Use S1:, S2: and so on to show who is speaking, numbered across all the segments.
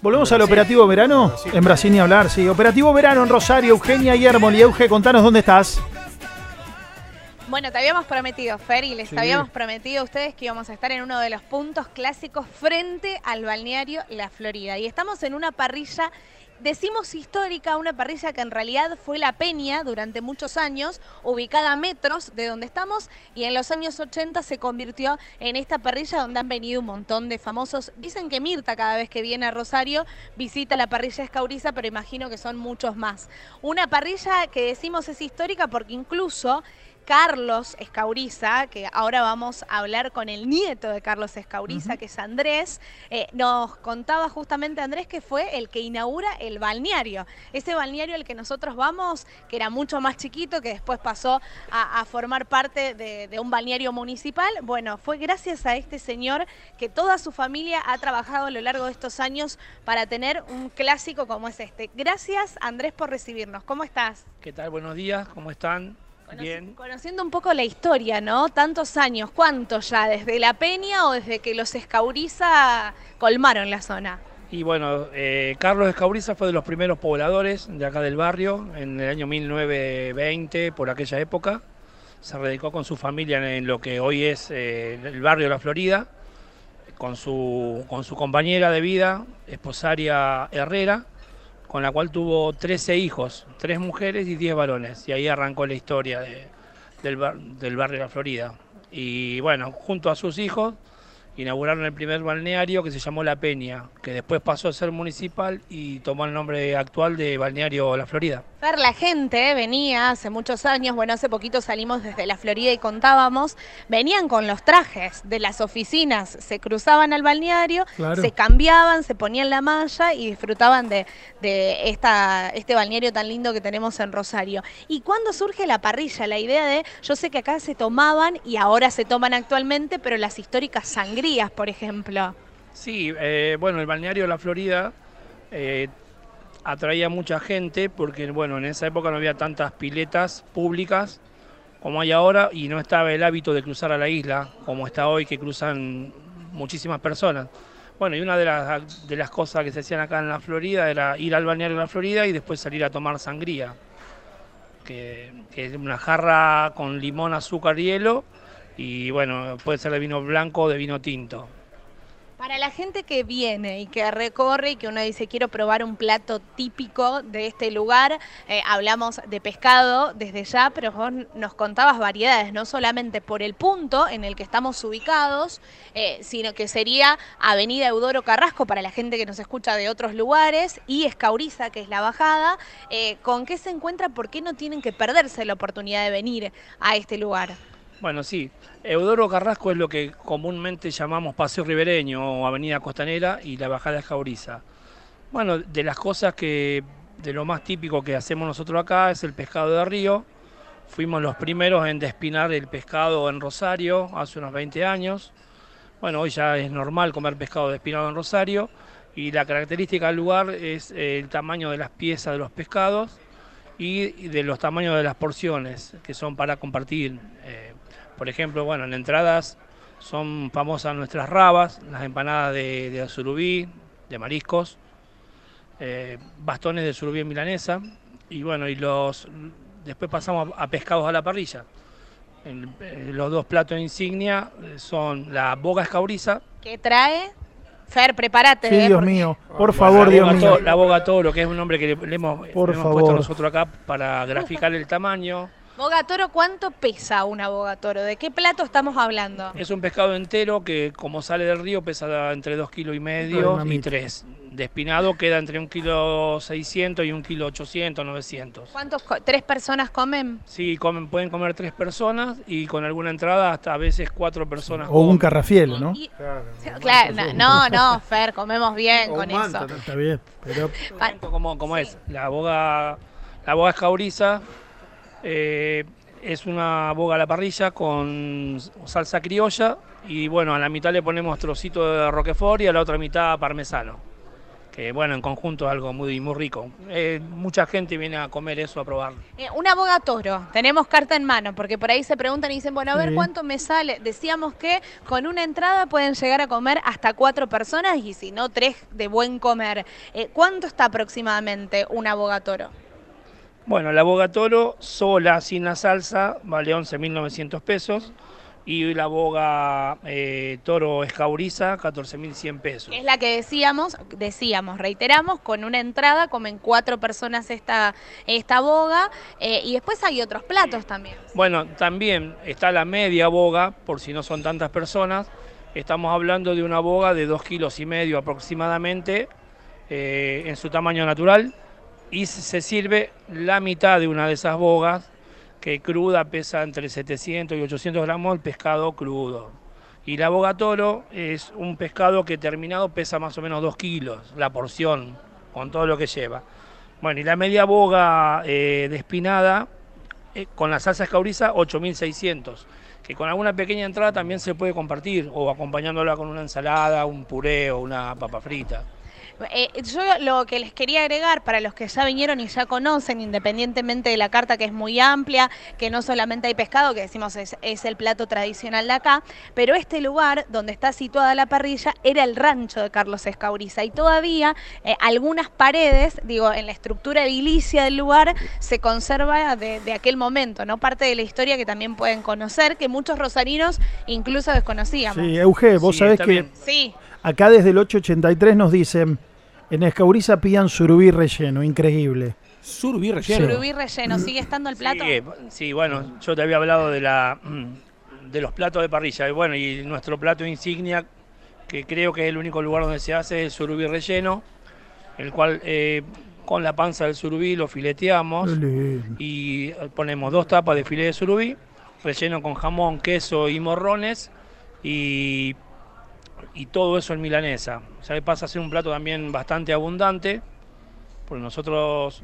S1: Volvemos al operativo verano. En Brasil ni hablar, sí. Operativo verano en Rosario, Eugenia Yermol. Y Euge, contanos dónde estás.
S2: Bueno, te habíamos prometido, Fer, y les habíamos prometido a ustedes que íbamos a estar en uno de los puntos clásicos frente al balneario La Florida. Y estamos en una parrilla, decimos histórica, una parrilla que en realidad fue La Peña durante muchos años, ubicada a metros de donde estamos, y en los años 80 se convirtió en esta parrilla donde han venido un montón de famosos. Dicen que Mirta cada vez que viene a Rosario visita la parrilla Escauriza, pero imagino que son muchos más. Una parrilla que decimos es histórica porque incluso Carlos Escauriza, que ahora vamos a hablar con el nieto de Carlos Escauriza, que es Andrés, nos contaba justamente Andrés que fue el que inaugura el balneario. Ese balneario al que nosotros vamos, que era mucho más chiquito, que después pasó a formar parte de un balneario municipal. Bueno, fue gracias a este señor que toda su familia ha trabajado a lo largo de estos años para tener un clásico como es este. Gracias, Andrés, por recibirnos. ¿Cómo estás?
S3: ¿Qué tal? Buenos días, ¿cómo están? Bien.
S2: Conociendo un poco la historia, ¿no? Tantos años, ¿cuántos ya? ¿Desde La Peña o desde que los Escauriza colmaron la zona?
S3: Y bueno, Carlos Escauriza fue de los primeros pobladores de acá del barrio en el año 1920, por aquella época. Se radicó con su familia en lo que hoy es el barrio de La Florida, con su compañera de vida, Esposaria Herrera, con la cual tuvo 13 hijos, 3 mujeres y 10 varones. Y ahí arrancó la historia del barrio de La Florida. Y bueno, junto a sus hijos, inauguraron el primer balneario que se llamó La Peña, que después pasó a ser municipal y tomó el nombre actual de Balneario La Florida.
S2: Fer, la gente venía hace muchos años, bueno, hace poquito salimos desde La Florida y contábamos, venían con los trajes de las oficinas, se cruzaban al balneario, se cambiaban, se ponían la malla y disfrutaban de este balneario tan lindo que tenemos en Rosario. ¿Y cuándo surge la parrilla? La idea de, yo sé que acá se tomaban y ahora se toman actualmente, pero las históricas sangrías, por ejemplo.
S3: Sí, bueno, el balneario La Florida atraía mucha gente porque, bueno, en esa época no había tantas piletas públicas como hay ahora y no estaba el hábito de cruzar a la isla como está hoy, que cruzan muchísimas personas. Bueno, y una de las cosas que se hacían acá en La Florida era ir al balneario de La Florida y después salir a tomar sangría, que es una jarra con limón, azúcar y hielo, y bueno, puede ser de vino blanco o de vino tinto.
S2: Para la gente que viene y que recorre y que uno dice quiero probar un plato típico de este lugar, hablamos de pescado desde ya, pero vos nos contabas variedades, no solamente por el punto en el que estamos ubicados, sino que sería Avenida Eudoro Carrasco para la gente que nos escucha de otros lugares y Escauriza, que es la bajada. ¿Con qué se encuentra? ¿Por qué no tienen que perderse la oportunidad de venir a este lugar?
S3: Bueno, sí, Eudoro Carrasco es lo que comúnmente llamamos Paseo Ribereño o Avenida Costanera y la bajada Escauriza. Bueno, de las cosas de lo más típico que hacemos nosotros acá es el pescado de río. Fuimos los primeros en despinar el pescado en Rosario hace unos 20 años. Bueno, hoy ya es normal comer pescado despinado en Rosario y la característica del lugar es el tamaño de las piezas de los pescados y de los tamaños de las porciones que son para compartir. Por ejemplo, bueno, en entradas son famosas nuestras rabas, las empanadas de surubí, de mariscos, bastones de surubí en milanesa y bueno, después pasamos a pescados a la parrilla. Los dos platos insignia son la boga escauriza.
S2: ¿Qué trae? Fer, prepárate.
S1: Sí, Dios mío, por favor, Dios mío.
S3: La boga toro, que es un nombre que le hemos puesto nosotros acá para graficar el tamaño.
S2: Boga toro, ¿cuánto pesa una boga toro? ¿De qué plato estamos hablando?
S3: Es un pescado entero que, como sale del río, pesa entre 2,5 kilos y 3. Despinado queda entre 1,6 kg y 1,8 kg, 900.
S2: ¿Cuántos? ¿3 personas comen?
S3: Sí, pueden comer 3 personas y con alguna entrada hasta a veces 4 personas.
S1: O un carrafielo, ¿no?
S2: Claro, no, Fer, comemos bien con eso.
S1: Está bien, pero...
S3: ¿Cómo es? La boga escauriza es una boga a la parrilla con salsa criolla y bueno, a la mitad le ponemos trocitos de roquefort y a la otra mitad parmesano. que bueno, en conjunto es algo muy, muy rico. Mucha gente viene a comer eso, a probarlo.
S2: Una boga toro, tenemos carta en mano, porque por ahí se preguntan y dicen, bueno, a ver
S1: Sí.
S2: cuánto me sale. Decíamos que con una entrada pueden llegar a comer hasta 4 personas y si no 3 de buen comer. ¿Cuánto está aproximadamente una boga toro?
S3: Bueno, la boga toro sola, sin la salsa, vale 11.900 pesos. Y la boga toro escauriza, 14.100 pesos.
S2: Es la que reiteramos, con una entrada comen 4 personas esta boga y después hay otros platos también.
S3: Bueno, también está la media boga, por si no son tantas personas. Estamos hablando de una boga de 2,5 kilos aproximadamente, en su tamaño natural. Y se sirve la mitad de una de esas bogas, que cruda pesa entre 700 y 800 gramos el pescado crudo. Y la boga toro es un pescado que terminado pesa más o menos 2 kilos, la porción, con todo lo que lleva. Bueno, y la media boga despinada, con la salsa escauriza, 8.600, que con alguna pequeña entrada también se puede compartir, o acompañándola con una ensalada, un puré o una papa frita.
S2: Yo lo que les quería agregar para los que ya vinieron y ya conocen, independientemente de la carta que es muy amplia, que no solamente hay pescado, que decimos es el plato tradicional de acá, pero este lugar donde está situada la parrilla era el rancho de Carlos Escauriza y todavía algunas paredes, digo, en la estructura edilicia del lugar se conserva de aquel momento, ¿no? Parte de la historia que también pueden conocer, que muchos rosarinos incluso desconocíamos.
S1: Sí, Euge, vos sabés que
S3: bien.
S2: Sí.
S1: acá desde el 883 nos dicen, en Escauriza pidan surubí relleno, increíble.
S4: Surubí relleno.
S2: Surubí relleno, ¿sigue estando el plato?
S3: Sí, bueno, yo te había hablado de los platos de parrilla. Y bueno, y nuestro plato insignia, que creo que es el único lugar donde se hace, es el surubí relleno, el cual con la panza del surubí lo fileteamos y ponemos 2 tapas de filete de surubí, relleno con jamón, queso y morrones y todo eso en milanesa. O sea, pasa a ser un plato también bastante abundante, porque nosotros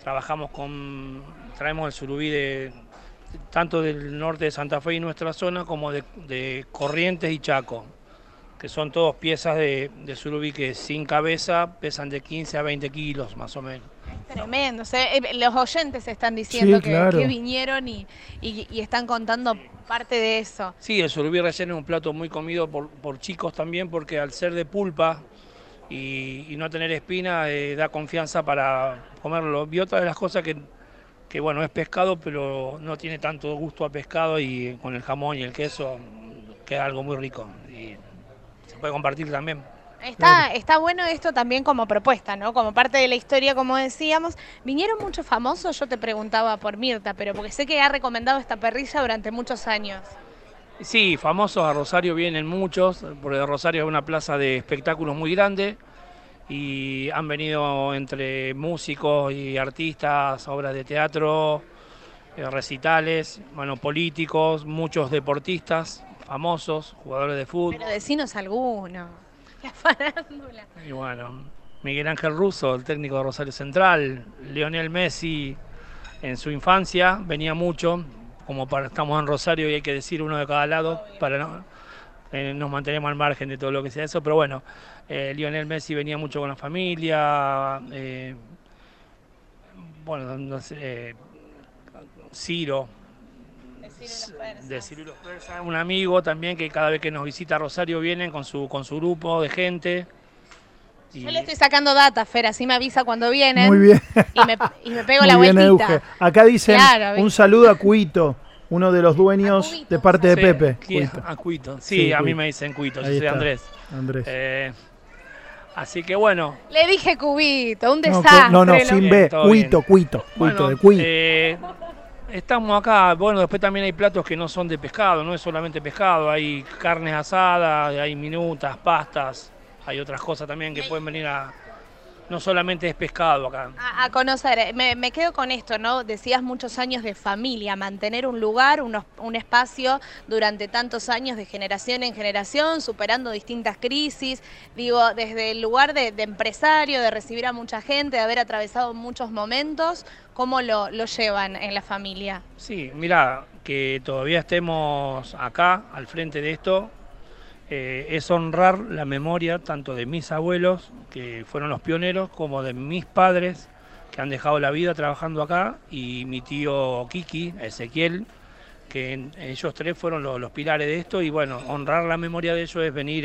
S3: traemos el surubí tanto del norte de Santa Fe y nuestra zona, como de Corrientes y Chaco, que son todos piezas de surubí que sin cabeza pesan de 15 a 20 kilos más o menos.
S2: Tremendo, los oyentes están diciendo
S1: Sí, claro.
S2: que vinieron y están contando parte de eso.
S3: Sí, el surubí relleno es un plato muy comido por chicos también, porque al ser de pulpa y no tener espina, da confianza para comerlo. Y otra de las cosas que bueno, es pescado, pero no tiene tanto gusto a pescado, y con el jamón y el queso queda algo muy rico y se puede compartir también.
S2: Está bueno esto también como propuesta, ¿no? Como parte de la historia, como decíamos. ¿Vinieron muchos famosos? Yo te preguntaba por Mirta, pero porque sé que ha recomendado esta parrilla durante muchos años.
S3: Sí, famosos a Rosario vienen muchos, porque Rosario es una plaza de espectáculos muy grande y han venido entre músicos y artistas, obras de teatro, recitales, bueno, políticos, muchos deportistas famosos, jugadores de fútbol.
S2: Pero decinos alguno. La farándula.
S3: Y bueno, Miguel Ángel Russo, el técnico de Rosario Central, Lionel Messi en su infancia venía mucho, como estamos en Rosario y hay que decir uno de cada lado para no nos mantenemos al margen de todo lo que sea eso, pero bueno, Lionel Messi venía mucho con la familia, bueno, no sé, Ciro. De Ciro y los Persas, un amigo también que cada vez que nos visita Rosario vienen con su grupo de gente.
S2: Yo le estoy sacando data, Fer, así me avisa cuando vienen.
S1: Muy bien.
S2: Y me pego
S1: Muy
S2: la
S1: bien,
S2: vueltita.
S1: Euge. Acá dicen
S2: Claro,
S1: un saludo a Cuito, uno de los dueños
S2: A Cuito.
S1: de parte de
S3: Sí,
S1: Pepe.
S3: Cuito. A Cuito. Sí,
S1: Sí,
S3: a mí
S1: Cuito.
S3: me dicen Cuito, yo
S1: Ahí
S3: soy
S1: está.
S3: Andrés.
S1: Andrés.
S3: Así que bueno.
S2: Le dije cubito, un
S1: No,
S2: desastre.
S1: no, sin
S3: Bien,
S1: B,
S3: todo
S1: Cuito,
S3: bien.
S1: Cuito,
S3: Bueno,
S1: de Cuito.
S3: estamos acá, bueno, después también hay platos que no son de pescado, no es solamente pescado, hay carnes asadas, hay minutas, pastas, hay otras cosas también que pueden venir no solamente es pescado acá.
S2: A conocer, me quedo con esto, ¿no? Decías muchos años de familia, mantener un lugar, un espacio durante tantos años de generación en generación, superando distintas crisis, digo, desde el lugar de empresario, de recibir a mucha gente, de haber atravesado muchos momentos, ¿cómo lo llevan en la familia?
S3: Sí, mira, que todavía estemos acá, al frente de esto, es honrar la memoria tanto de mis abuelos, que fueron los pioneros, como de mis padres, que han dejado la vida trabajando acá, y mi tío Kiki, Ezequiel, que ellos tres fueron los pilares de esto, y bueno, honrar la memoria de ellos es venir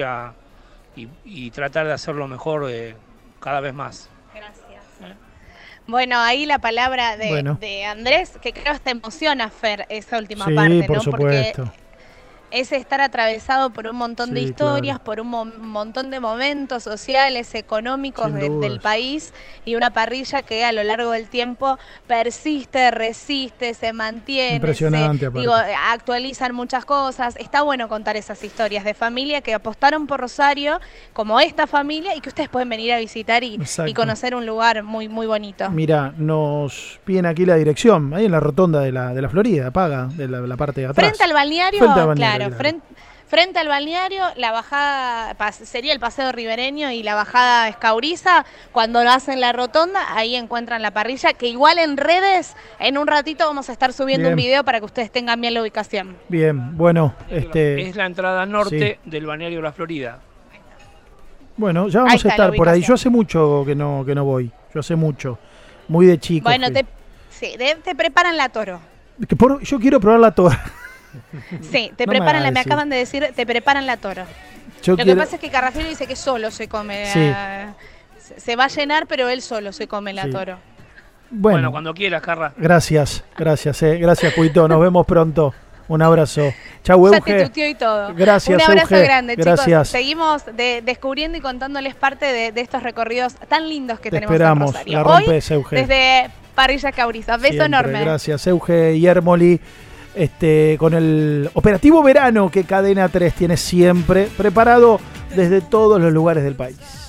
S3: y tratar de hacerlo mejor cada vez más.
S2: Gracias. Bueno, ahí la palabra de Andrés, que creo que te emociona, Fer, esa última parte,
S1: por
S2: ¿no?
S1: supuesto.
S2: Porque es estar atravesado por un montón de historias, por un montón de momentos sociales, económicos del país, y una parrilla que a lo largo del tiempo persiste, resiste, se mantiene.
S1: Impresionante,
S2: actualizan muchas cosas. Está bueno contar esas historias de familia que apostaron por Rosario, como esta familia, y que ustedes pueden venir a visitar y conocer un lugar muy, muy bonito.
S1: Mira, nos piden aquí la dirección, ahí en la rotonda de la Florida, paga, de la parte de atrás.
S2: Frente al balneario, claro. Frente al balneario, la bajada sería el paseo ribereño y la bajada Escauriza. Cuando lo hacen la rotonda, ahí encuentran la parrilla, que igual en redes, en un ratito vamos a estar subiendo un video para que ustedes tengan bien la ubicación.
S1: Bien, bueno.
S3: Es la entrada norte del balneario La Florida.
S1: Bueno, ya vamos a estar por ahí. Yo hace mucho que no voy. Yo hace mucho. Muy de chico.
S2: Bueno, te preparan la toro.
S1: Yo quiero probar la toro.
S2: Sí, me acaban de decir, te preparan la toro. Lo que pasa es que Carrafiel dice que solo se come. Se va a llenar, pero él solo se come la toro.
S1: Bueno,
S3: cuando quieras, Carra.
S1: Gracias, Cuito. Nos vemos pronto. Un abrazo. Chau, Euge.
S2: Ya te tuteó y todo.
S1: Gracias,
S2: un abrazo
S1: Euge.
S2: grande,
S1: Gracias.
S2: Chicos. Seguimos descubriendo y contándoles parte de estos recorridos tan lindos que tenemos
S1: en
S2: Rosario.
S1: La rompes, Euge.
S2: Desde Parrilla Escauriza. Beso enorme.
S1: Gracias, Euge y Yermoli. Con el operativo verano que Cadena 3 tiene siempre preparado desde todos los lugares del país.